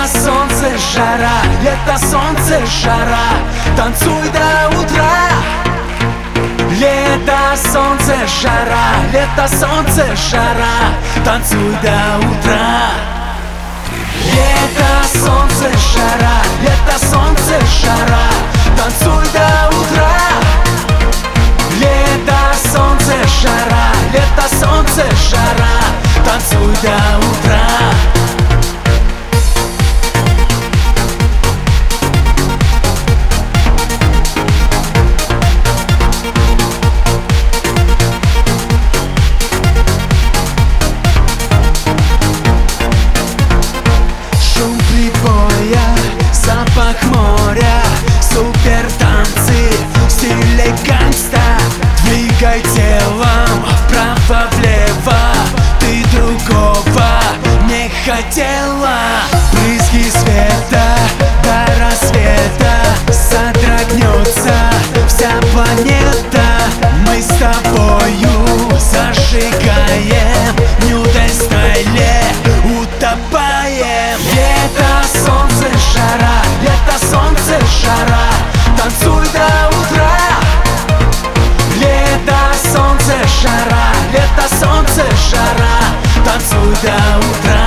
Лето, солнце, жара, лето, солнце, жара, танцуй до утра. Лето, солнце, жара, лето, солнце, жара, танцуй до утра. Лето, солнце, жара, лето, солнце, жара, танцуй до утра. Лето, солнце, жара, лето, солнце, жара, танцуй до утра. Запах моря, супер танцы в стиле гангста. Двигай телом вправо-влево, ты другого не хотела. Брызги света до рассвета, содрогнется вся планета. Мы с тобою зажигаем, нюдой стайле утопаем. Лето, солнце, жара, лето, солнце, жара, танцуй до утра. Лето, солнце, жара, лето, солнце, жара, танцуй до утра.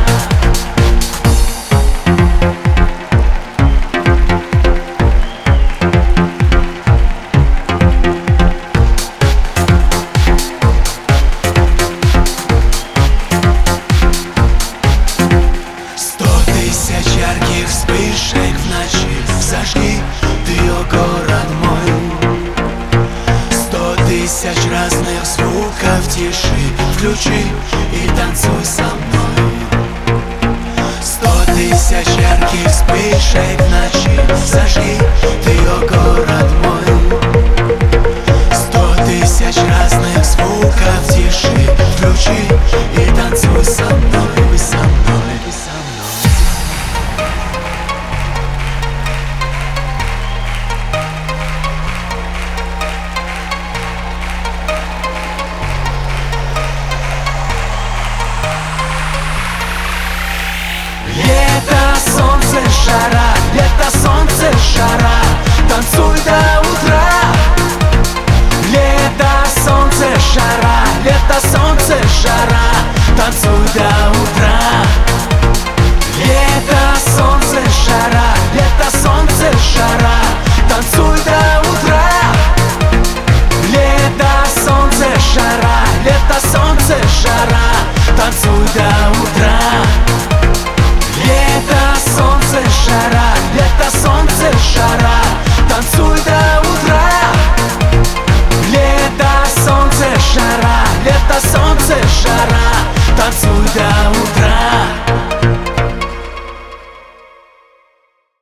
Ярких вспышек в ночи зажги ты, о город мой. 100 тысяч разных звуков тиши включи и танцуй со мной. 100 тысяч ярких вспышек в ночи зажги ты, о город мой. 100 тысяч разных звуков тиши включи и танцуй со мной, со мной, со мной. Лето, солнце, жара, лето, солнце, жара, танцуй до утра. Лето, солнце, жара, лето, солнце, жара,